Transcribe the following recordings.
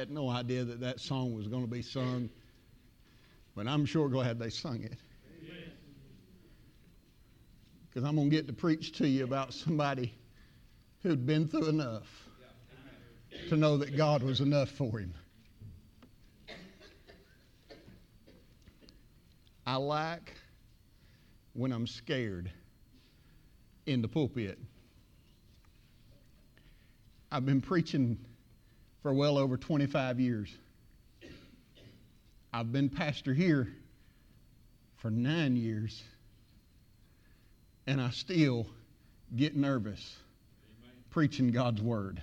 had no idea that that song was going to be sung, but I'm sure glad they sung it. Because I'm going to get to preach to you about somebody who'd been through enough to know that God was enough for him. I like when I'm scared in the pulpit. I've been preaching for well over 25 years. I've been pastor here for 9 years, and I still get nervous preaching God's Word.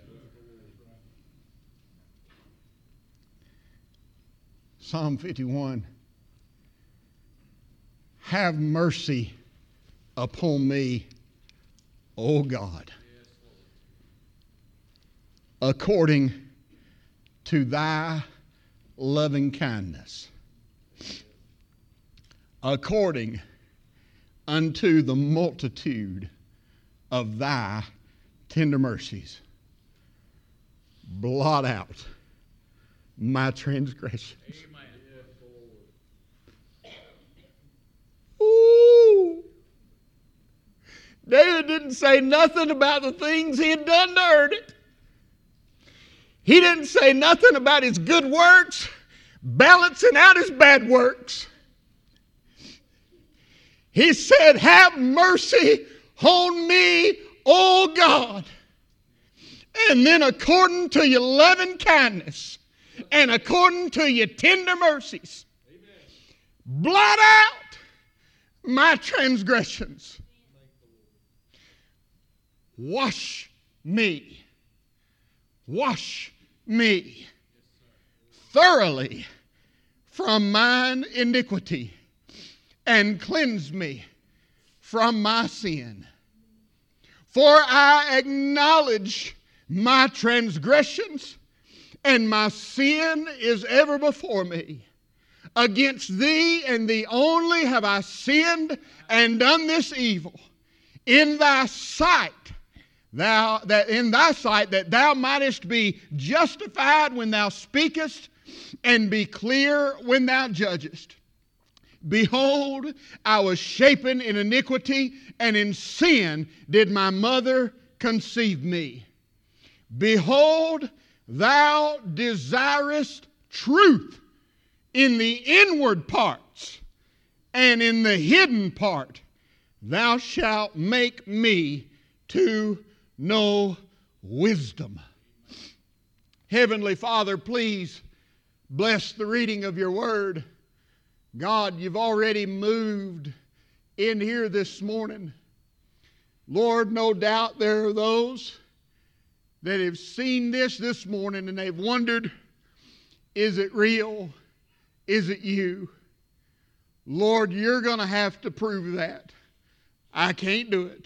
Psalm 51. Have mercy upon me, O God, according to thy loving kindness, according unto the multitude of thy tender mercies. Blot out my transgressions. Amen. Ooh. David didn't say nothing about the things he had done to earn it. He didn't say nothing about his good works balancing out his bad works. He said, have mercy on me, O God. And then according to your loving kindness and according to your tender mercies, blot out my transgressions. Wash me thoroughly from mine iniquity and cleanse me from my sin. For I acknowledge my transgressions, and my sin is ever before me. Against thee and thee only have I sinned and done this evil in thy sight, that thou mightest be justified when thou speakest, and be clear when thou judgest. Behold, I was shapen in iniquity, and in sin did my mother conceive me. Behold, thou desirest truth in the inward parts, and in the hidden part thou shalt make me to know wisdom. Heavenly Father, please bless the reading of your word. God, you've already moved in here this morning. Lord, no doubt there are those that have seen this morning and they've wondered, is it real? Is it you? Lord, you're going to have to prove that. I can't do it.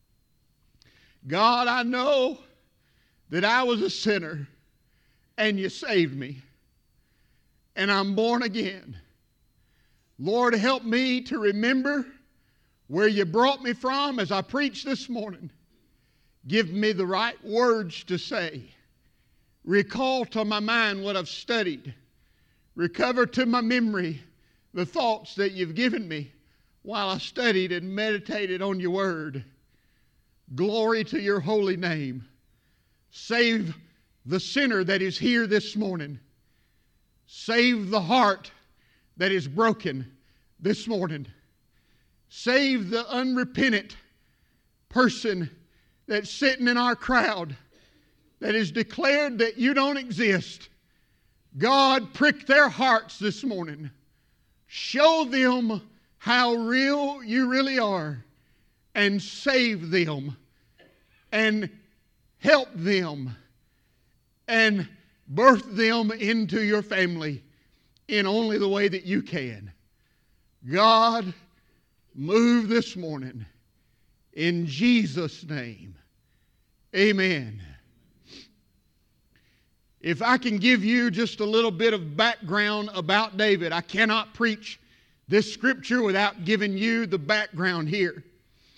God, I know that I was a sinner and you saved me. And I'm born again. Lord, help me to remember where you brought me from as I preach this morning. Give me the right words to say. Recall to my mind what I've studied. Recover to my memory the thoughts that you've given me while I studied and meditated on your word. Glory to your holy name. Save the sinner that is here this morning. Save the heart that is broken this morning. Save the unrepentant person that's sitting in our crowd that has declared that you don't exist. God, prick their hearts this morning. Show them how real you really are, and save them and help them and birth them into your family in only the way that you can. God, move this morning in Jesus' name. Amen. If I can give you just a little bit of background about David, I cannot preach this scripture without giving you the background here.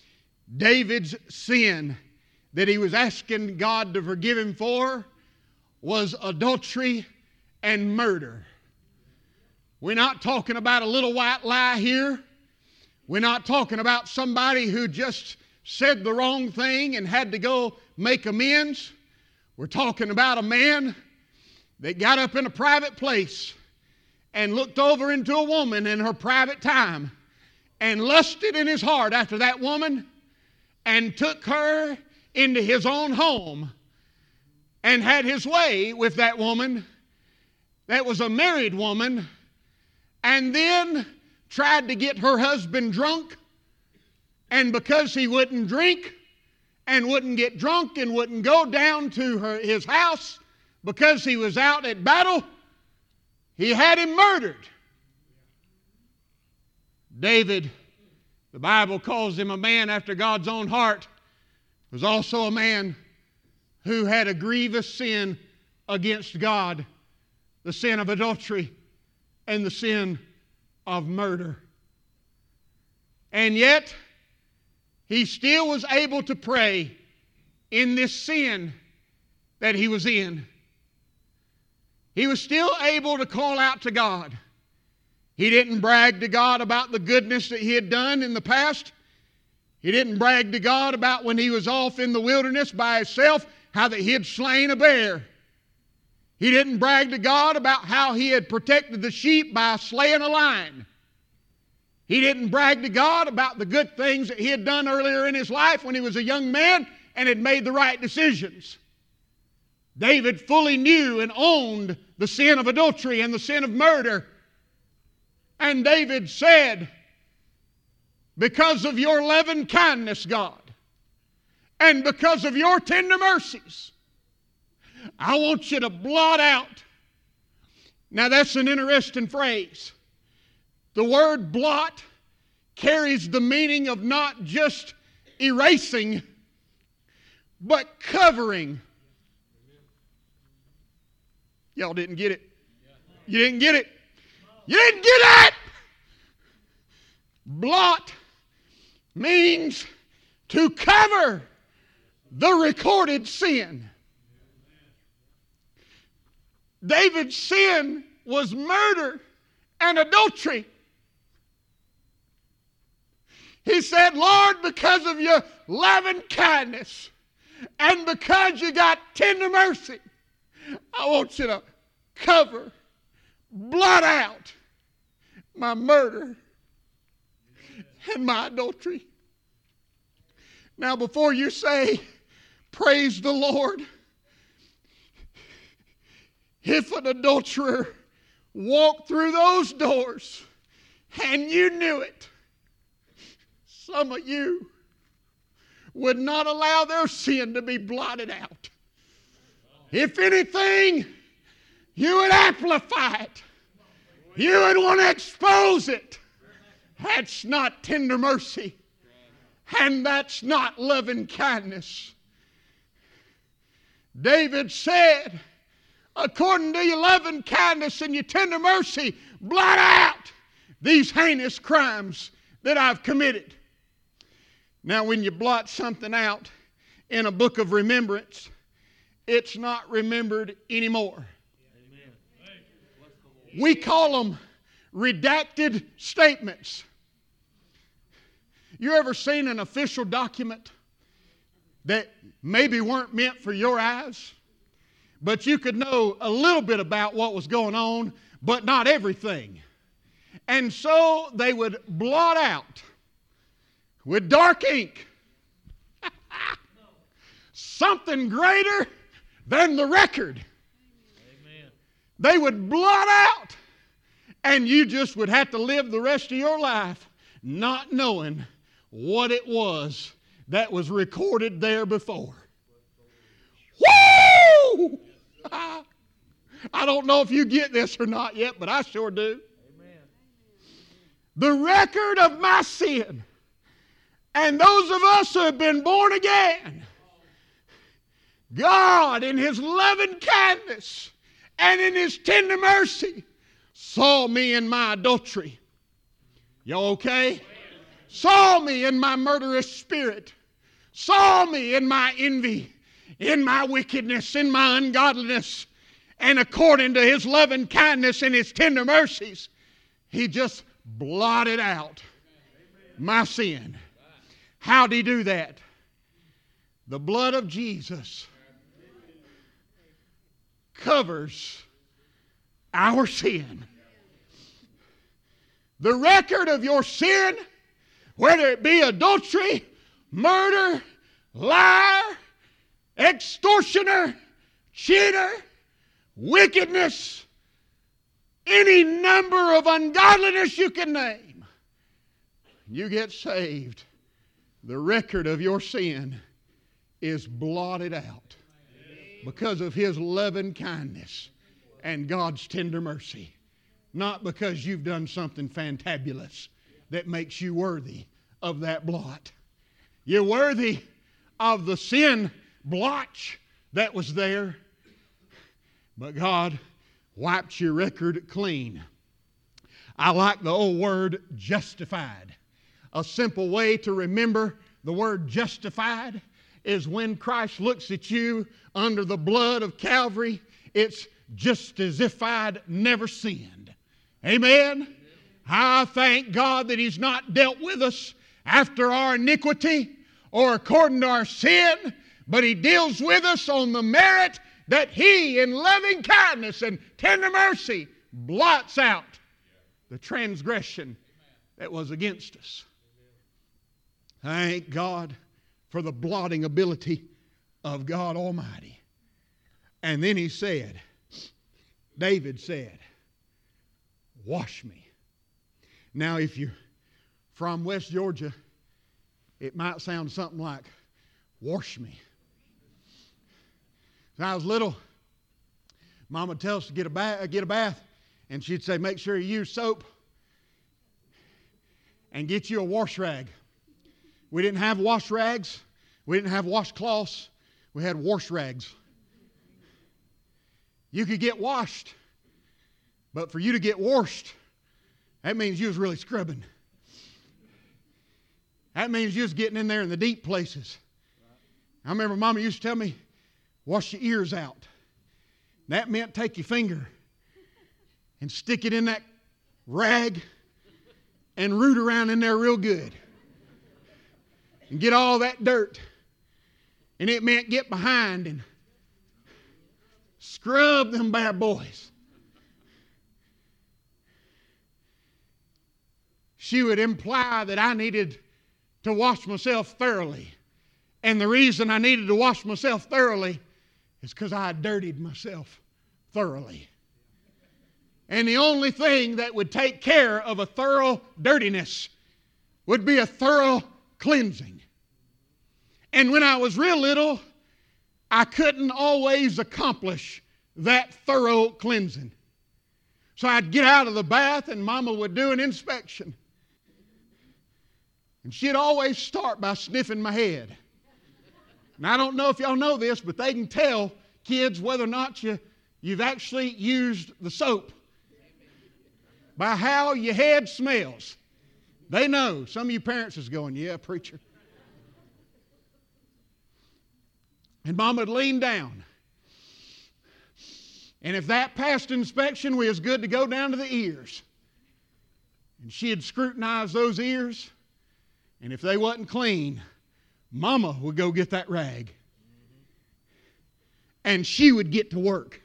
David's sin that he was asking God to forgive him for was adultery and murder. We're not talking about a little white lie here. We're not talking about somebody who just said the wrong thing and had to go make amends. We're talking about a man that got up in a private place and looked over into a woman in her private time and lusted in his heart after that woman and took her into his own home and had his way with that woman that was a married woman, and then tried to get her husband drunk, and because he wouldn't drink and wouldn't get drunk and wouldn't go down to his house because he was out at battle, he had him murdered. David, the Bible calls him a man after God's own heart, was also a man who had a grievous sin against God, the sin of adultery and the sin of murder. And yet, he still was able to pray in this sin that he was in. He was still able to call out to God. He didn't brag to God about the goodness that he had done in the past. He didn't brag to God about when he was off in the wilderness by himself, how that he had slain a bear. He didn't brag to God about how he had protected the sheep by slaying a lion. He didn't brag to God about the good things that he had done earlier in his life when he was a young man and had made the right decisions. David fully knew and owned the sin of adultery and the sin of murder. And David said, because of your loving kindness, God, and because of your tender mercies, I want you to blot out. Now that's an interesting phrase. The word blot carries the meaning of not just erasing, but covering. Y'all didn't get it. You didn't get it. You didn't get it! Blot means to cover the recorded sin. David's sin was murder and adultery. He said, Lord, because of your loving kindness and because you got tender mercy, I want you to cover, blot out my murder and my adultery. Now, before you say, praise the Lord, if an adulterer walked through those doors and you knew it, some of you would not allow their sin to be blotted out. If anything, you would amplify it. You would want to expose it. That's not tender mercy. And that's not loving kindness. David said, according to your loving kindness and your tender mercy, blot out these heinous crimes that I've committed. Now, when you blot something out in a book of remembrance, it's not remembered anymore. We call them redacted statements. You ever seen an official document that maybe weren't meant for your eyes, but you could know a little bit about what was going on, but not everything? And so they would blot out with dark ink something greater than the record. Amen. They would blot out, and you just would have to live the rest of your life not knowing what it was that was recorded there before. Woo! I don't know if you get this or not yet, but I sure do. Amen. The record of my sin, and those of us who have been born again, God in His loving kindness and in His tender mercy saw me in my adultery. Y'all okay? Saw me in my murderous spirit. Saw me in my envy, in my wickedness, in my ungodliness, And according to His loving kindness and His tender mercies, He just blotted out my sin. How'd He do that? The blood of Jesus covers our sin. The record of your sin, whether it be adultery, murder, liar, extortioner, cheater, wickedness, any number of ungodliness you can name, you get saved, the record of your sin is blotted out because of His loving kindness and God's tender mercy. Not because you've done something fantabulous that makes you worthy of that blot. You're worthy of the sin blotch that was there, but God wiped your record clean. I like the old word justified. A simple way to remember the word justified is when Christ looks at you under the blood of Calvary, it's just as if I'd never sinned. Amen? I thank God that He's not dealt with us after our iniquity or according to our sin, but He deals with us on the merit that He, in loving kindness and tender mercy, blots out the transgression that was against us. Thank God for the blotting ability of God Almighty. And then he said, David said, wash me. Now, if you're from West Georgia, it might sound something like, wash me. When I was little, Mama would tell us to get a bath, and she'd say, make sure you use soap and get you a wash rag. We didn't have wash rags. We didn't have washcloths. We had wash rags. You could get washed, but for you to get washed, that means you was really scrubbing. That means you was getting in there in the deep places. I remember Mama used to tell me, wash your ears out. That meant take your finger and stick it in that rag and root around in there real good and get all that dirt. And it meant get behind and scrub them bad boys. She would imply that I needed to wash myself thoroughly. And the reason I needed to wash myself thoroughly is because I had dirtied myself thoroughly. And the only thing that would take care of a thorough dirtiness would be a thorough cleansing. And when I was real little, I couldn't always accomplish that thorough cleansing. So I'd get out of the bath and Mama would do an inspection. And she'd always start by sniffing my head. And I don't know if y'all know this, but they can tell kids whether or not you've actually used the soap by how your head smells. They know. Some of you parents is going, yeah, preacher. And Mama would lean down. And if that passed inspection, we was good to go down to the ears. And she'd scrutinize those ears. And if they wasn't clean, Mama would go get that rag. And she would get to work.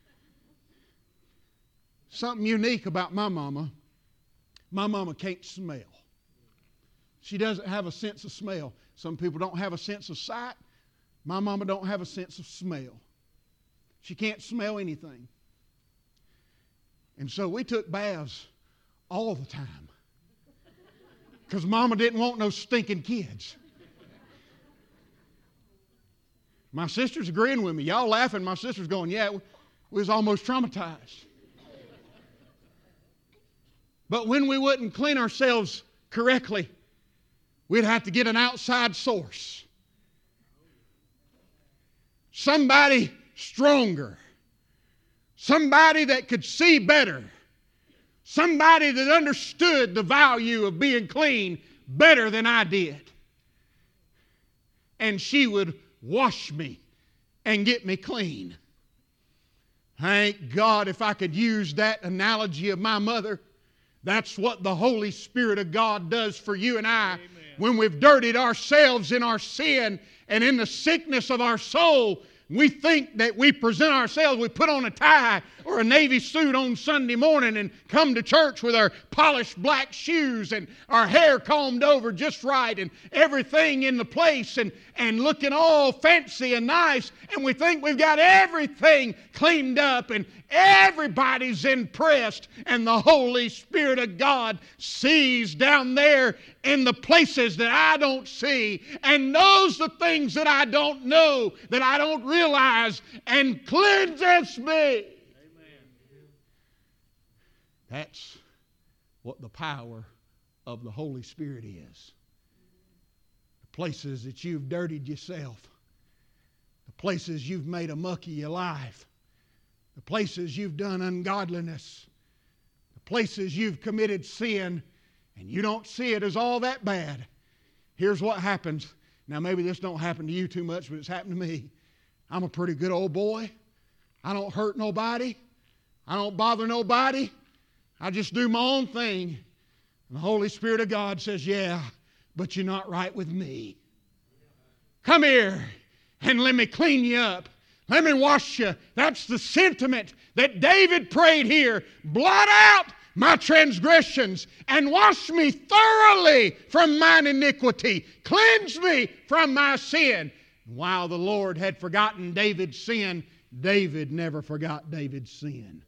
Something unique about my mama can't smell. She doesn't have a sense of smell. Some people don't have a sense of sight. My mama don't have a sense of smell. She can't smell anything. And so we took baths all the time. Because Mama didn't want no stinking kids. My sister's agreeing with me. Y'all laughing. My sister's going, yeah, we was almost traumatized. But when we wouldn't clean ourselves correctly, we'd have to get an outside source. Somebody stronger. Somebody that could see better. Somebody that understood the value of being clean better than I did. And she would wash me and get me clean. Thank God, if I could use that analogy of my mother, that's what the Holy Spirit of God does for you and I. Amen. When we've dirtied ourselves in our sin and in the sickness of our soul, we think that we present ourselves, we put on a tie or a navy suit on Sunday morning and come to church with our polished black shoes and our hair combed over just right and everything in the place and looking all fancy and nice, and we think we've got everything cleaned up and everybody's impressed, and the Holy Spirit of God sees down there in the places that I don't see and knows the things that I don't know, that I don't realize, and cleanses me. Amen. That's what the power of the Holy Spirit is. The places that you've dirtied yourself, the places you've made a muck of your life, the places you've done ungodliness, the places you've committed sin, and you don't see it as all that bad. Here's what happens. Now, maybe this don't happen to you too much, but it's happened to me. I'm a pretty good old boy. I don't hurt nobody. I don't bother nobody. I just do my own thing. And the Holy Spirit of God says, yeah, but you're not right with me. Come here and let me clean you up. Let me wash you. That's the sentiment that David prayed here. Blot out my transgressions and wash me thoroughly from mine iniquity. Cleanse me from my sin. While the Lord had forgotten David's sin, David never forgot David's sin.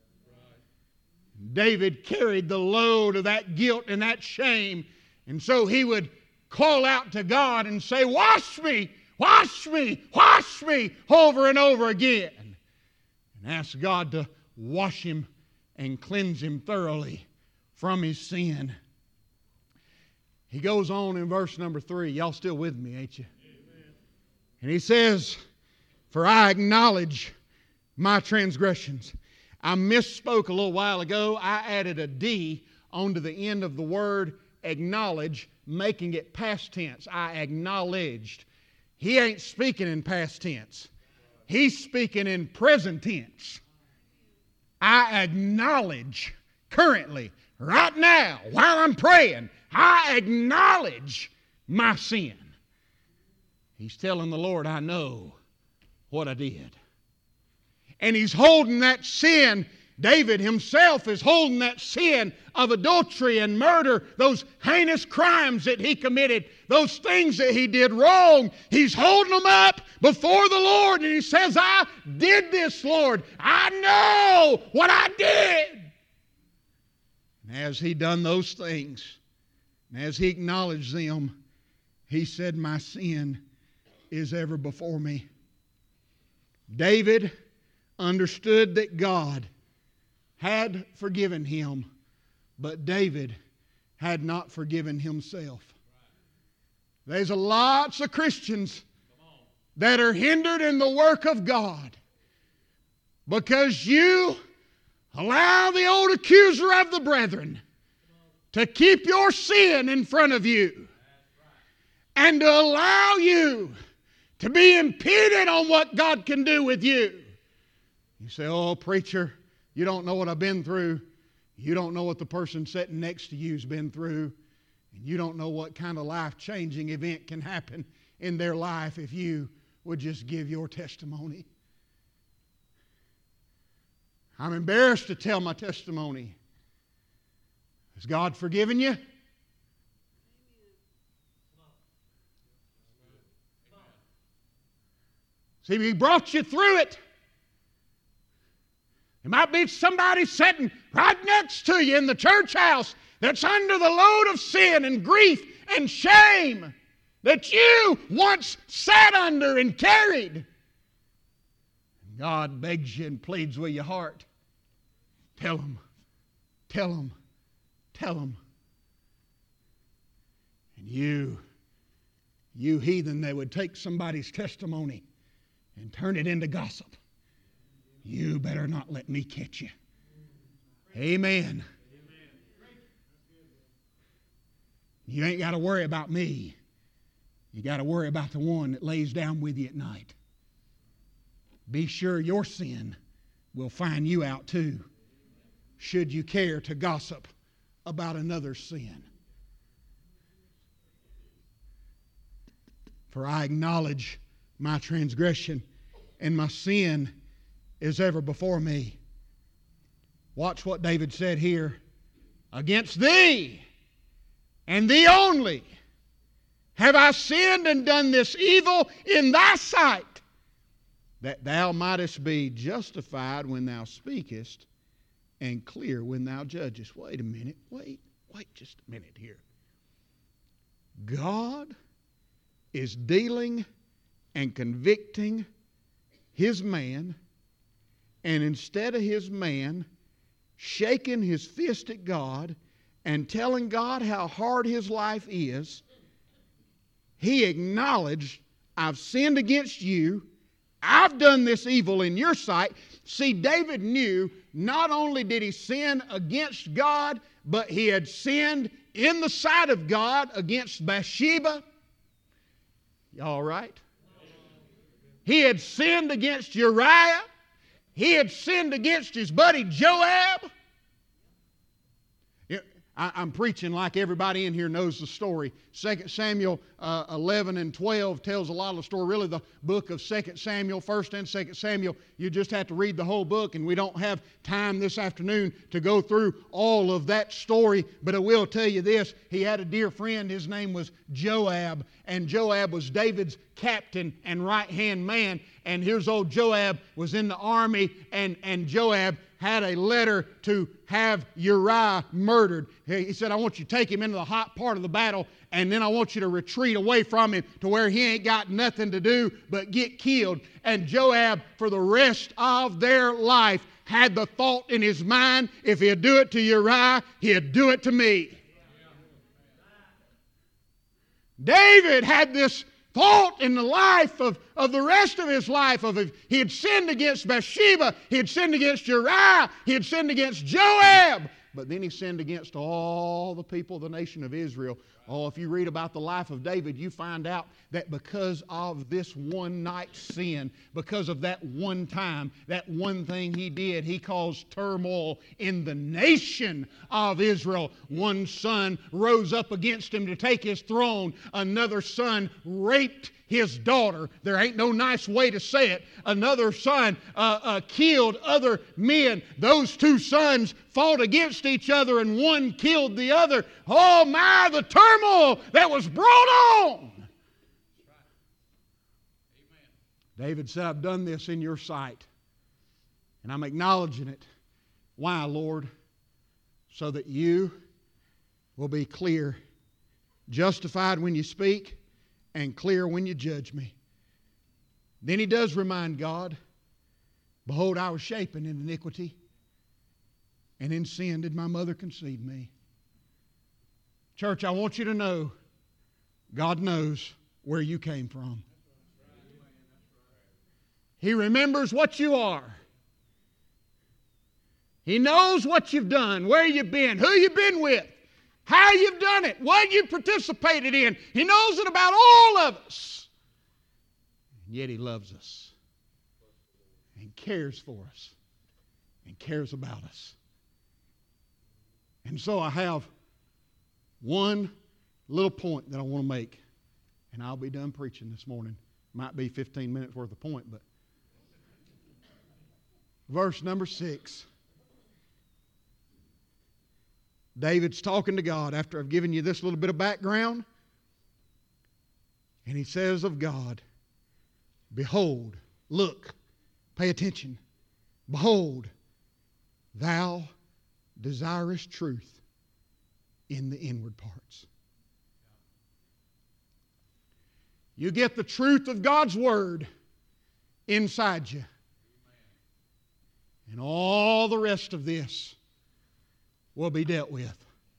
David carried the load of that guilt and that shame, and so he would call out to God and say, wash me, wash me, wash me, over and over again, and ask God to wash him and cleanse him thoroughly from his sin. He goes on in verse number 3. Y'all still with me, ain't you? Amen. And he says, for I acknowledge my transgressions. I misspoke a little while ago. I added a D onto the end of the word acknowledge, making it past tense. I acknowledged. He ain't speaking in past tense. He's speaking in present tense. I acknowledge currently, right now, while I'm praying, I acknowledge my sin. He's telling the Lord, I know what I did. And he's holding that sin. David himself is holding that sin of adultery and murder, those heinous crimes that he committed, those things that he did wrong. He's holding them up before the Lord, and he says, I did this, Lord. I know what I did. And as he done those things, and as he acknowledged them, he said, my sin is ever before me. David understood that God had forgiven him, but David had not forgiven himself. There's lots of Christians that are hindered in the work of God because you allow the old accuser of the brethren to keep your sin in front of you and to allow you to be impeded on what God can do with you. You say, oh, preacher, you don't know what I've been through. You don't know what the person sitting next to you's been through. And you don't know what kind of life-changing event can happen in their life if you would just give your testimony. I'm embarrassed to tell my testimony. Has God forgiven you? See, He brought you through it. There might be somebody sitting right next to you in the church house that's under the load of sin and grief and shame that you once sat under and carried. God begs you and pleads with your heart. Tell them, tell them, tell them. And you heathen, they would take somebody's testimony and turn it into gossip. You better not let me catch you. Amen. You ain't got to worry about me. You got to worry about the one that lays down with you at night. Be sure your sin will find you out too, should you care to gossip about another's sin. For I acknowledge my transgression, and my sin is ever before me. Watch what David said here. Against thee, and thee only, have I sinned and done this evil in thy sight, that thou mightest be justified when thou speakest, and clear when thou judgest. Wait a minute. Wait just a minute here. God is dealing and convicting His man, and instead of His man shaking his fist at God and telling God how hard his life is, he acknowledged, I've sinned against you. I've done this evil in your sight. See, David knew not only did he sin against God, but he had sinned in the sight of God against Bathsheba. Y'all right? He had sinned against Uriah. He had sinned against his buddy Joab. I'm preaching like everybody in here knows the story. 2 Samuel 11 and 12 tells a lot of the story. Really, the book of 2 Samuel, 1 and 2 Samuel, you just have to read the whole book, and we don't have time this afternoon to go through all of that story. But I will tell you this. He had a dear friend. His name was Joab, and Joab was David's captain and right-hand man. And here's old Joab was in the army, and Joab had a letter to have Uriah murdered. He said, I want you to take him into the hot part of the battle, and then I want you to retreat away from him to where he ain't got nothing to do but get killed. And Joab, for the rest of their life, had the thought in his mind, if he'd do it to Uriah, he'd do it to me. David had this thought in the life of the rest of his life of if he had sinned against Bathsheba, he had sinned against Uriah, he had sinned against Joab, but then he sinned against all the people of the nation of Israel. Oh, if you read about the life of David, you find out that because of this one night's sin, because of that one time, that one thing he did, he caused turmoil in the nation of Israel. One son rose up against him to take his throne. Another son raped his daughter. There ain't no nice way to say it. Another son killed other men. Those two sons fought against each other, and one killed the other. Oh my, the turmoil that was brought on. David said, I've done this in your sight, and I'm acknowledging it. Why, Lord? So that you will be clear, justified when you speak, and clear when you judge me. Then he does remind God, behold, I was shapen in iniquity, and in sin did my mother conceive me. Church, I want you to know, God knows where you came from. He remembers what you are. He knows what you've done, where you've been, who you've been with, how you've done it, what you participated in. He knows it about all of us. And yet He loves us and cares for us and cares about us. And so I have one little point that I want to make, and I'll be done preaching this morning. Might be 15 minutes worth of point, but verse number 6. David's talking to God after I've given you this little bit of background. And he says of God, behold, look, pay attention. Behold, thou desirest truth in the inward parts. You get the truth of God's Word inside you. And all the rest of this will be dealt with.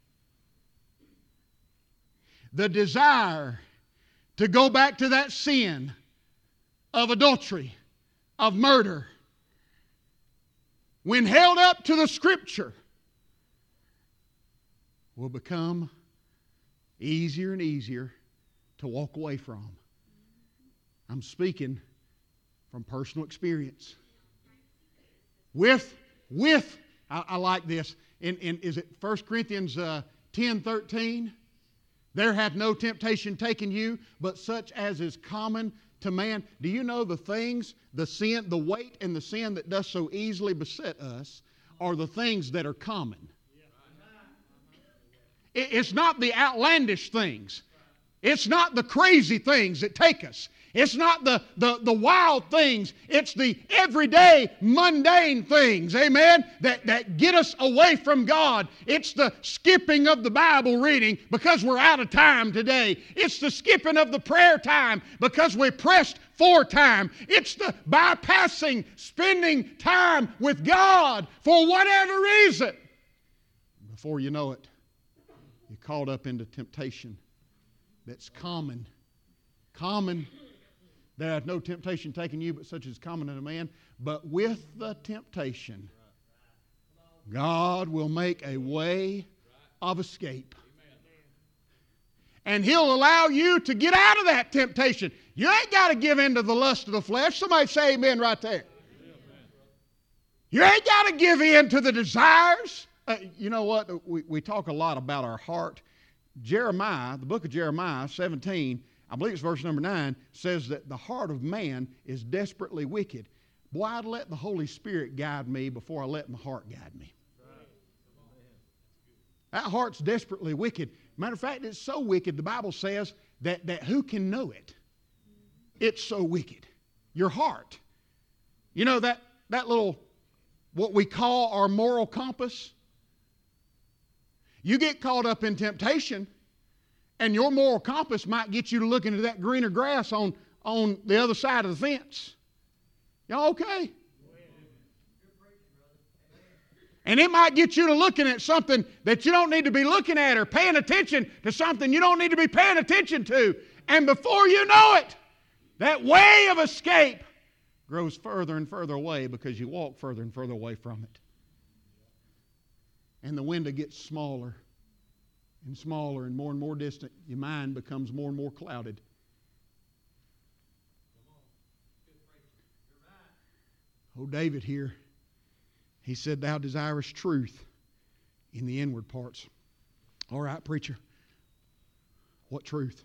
The desire to go back to that sin of adultery, of murder, when held up to the Scripture, will become easier and easier to walk away from. I'm speaking from personal experience. I like this. Is it 1 Corinthians 10:13? There hath no temptation taken you, but such as is common to man. Do you know the things, the sin, the weight and the sin that does so easily beset us are the things that are common? It's not the outlandish things. It's not the crazy things that take us. It's not the wild things. It's the everyday, mundane things, amen, that get us away from God. It's the skipping of the Bible reading because we're out of time today. It's the skipping of the prayer time because we're pressed for time. It's the bypassing spending time with God for whatever reason. Before you know it, you're caught up into temptation that's common. Common. There hath no temptation taken you, but such as common unto man. But with the temptation, God will make a way of escape. And He'll allow you to get out of that temptation. You ain't got to give in to the lust of the flesh. Somebody say amen right there. You ain't got to give in to the desires. You know what? We talk a lot about our heart. Jeremiah, the book of Jeremiah 17, I believe it's verse number 9, says that the heart of man is desperately wicked. Boy, I'd let the Holy Spirit guide me before I let my heart guide me. That heart's desperately wicked. Matter of fact, it's so wicked, the Bible says that who can know it? It's so wicked. Your heart. You know that little, what we call our moral compass? You get caught up in temptation, and your moral compass might get you to look into that greener grass on the other side of the fence. Y'all okay? And it might get you to looking at something that you don't need to be looking at, or paying attention to something you don't need to be paying attention to. And before you know it, that way of escape grows further and further away because you walk further and further away from it. And the window gets smaller and smaller and more distant. Your mind becomes more and more clouded. Oh, David here, he said, thou desirest truth in the inward parts. All right, preacher. What truth?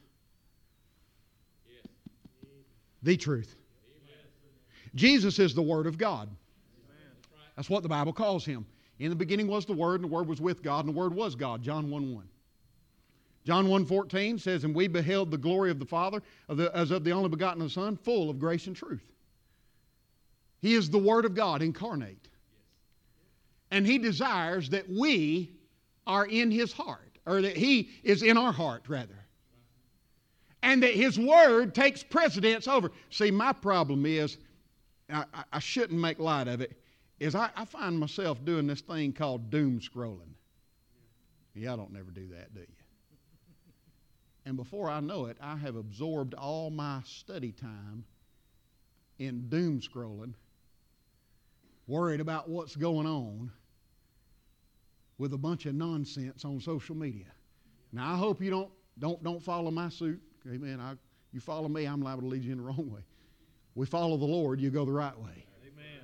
The truth. Jesus is the Word of God. That's what the Bible calls Him. In the beginning was the Word, and the Word was with God, and the Word was God. John 1:1. John 1:14 says, and we beheld the glory of the Father as of the only begotten of the Son, full of grace and truth. He is the Word of God incarnate. And He desires that we are in His heart, or that He is in our heart, rather. And that His Word takes precedence over. See, my problem is, I shouldn't make light of it, is I find myself doing this thing called doom scrolling. Y'all don't never do that, do you? And before I know it, I have absorbed all my study time in doom scrolling, worried about what's going on with a bunch of nonsense on social media. Now, I hope you don't follow my suit. Amen. You follow me, I'm liable to lead you in the wrong way. We follow the Lord, you go the right way. Amen.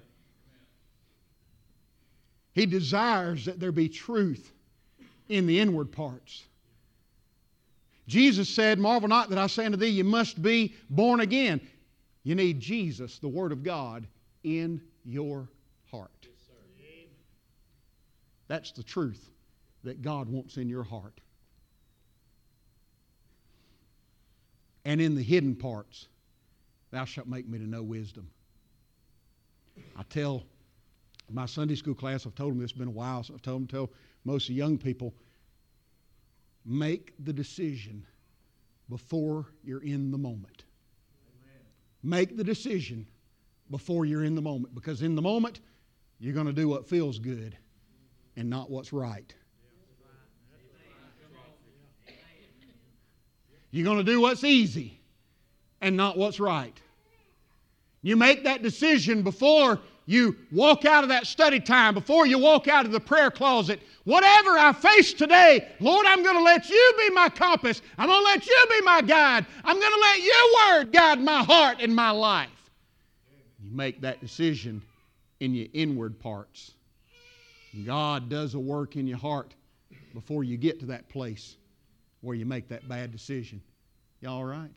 He desires that there be truth in the inward parts. Jesus said, marvel not that I say unto thee, you must be born again. You need Jesus, the Word of God, in your heart. Yes, sir. That's the truth that God wants in your heart. And in the hidden parts, thou shalt make me to know wisdom. I tell my Sunday school class, I've told them this, it's been a while, so I've told them, tell most of the young people, make the decision before you're in the moment. Amen. Make the decision before you're in the moment, because in the moment, you're going to do what feels good and not what's right. You're going to do what's easy and not what's right. You make that decision before you walk out of that study time, before you walk out of the prayer closet. Whatever I face today, Lord, I'm going to let You be my compass. I'm going to let You be my guide. I'm going to let Your Word guide my heart and my life. You make that decision in your inward parts. God does a work in your heart before you get to that place where you make that bad decision. You all right?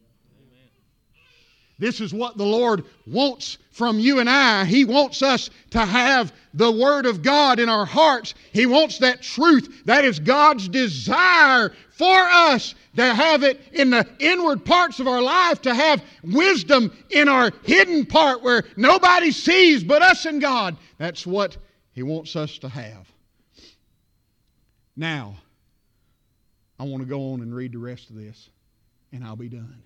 This is what the Lord wants from you and I. He wants us to have the Word of God in our hearts. He wants that truth. That is God's desire for us, to have it in the inward parts of our life, to have wisdom in our hidden part where nobody sees but us and God. That's what He wants us to have. Now, I want to go on and read the rest of this, and I'll be done.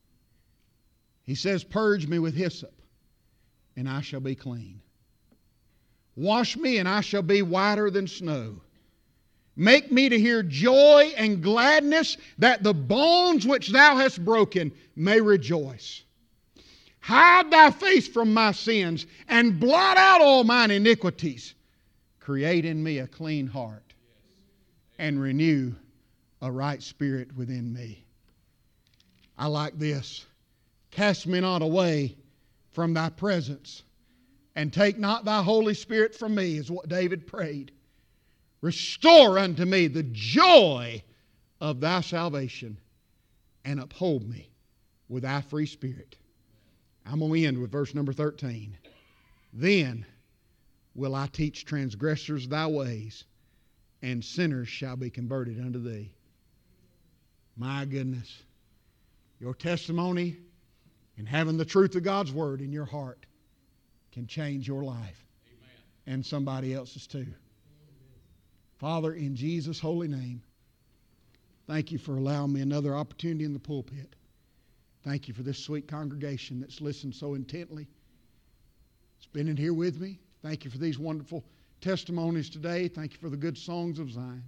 He says, purge me with hyssop, and I shall be clean. Wash me, and I shall be whiter than snow. Make me to hear joy and gladness, that the bones which thou hast broken may rejoice. Hide thy face from my sins, and blot out all mine iniquities. Create in me a clean heart, and renew a right spirit within me. I like this. Cast me not away from thy presence, and take not thy Holy Spirit from me, is what David prayed. Restore unto me the joy of thy salvation, and uphold me with thy free spirit. I'm going to end with verse number 13. Then will I teach transgressors thy ways, and sinners shall be converted unto thee. My goodness. Your testimony and having the truth of God's Word in your heart can change your life. Amen. And somebody else's too. Father, in Jesus' holy name, thank you for allowing me another opportunity in the pulpit. Thank you for this sweet congregation that's listened so intently. It's been in here with me. Thank you for these wonderful testimonies today. Thank you for the good songs of Zion.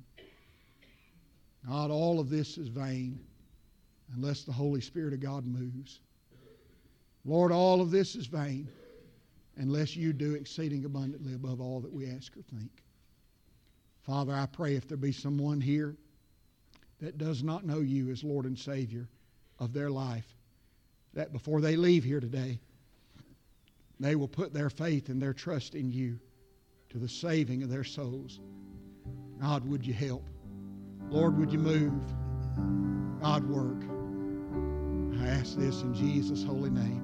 God, all of this is vain unless the Holy Spirit of God moves. Lord, all of this is vain unless you do exceeding abundantly above all that we ask or think. Father, I pray if there be someone here that does not know you as Lord and Savior of their life, that before they leave here today, they will put their faith and their trust in you to the saving of their souls. God, would you help? Lord, would you move? God, work. I ask this in Jesus' holy name.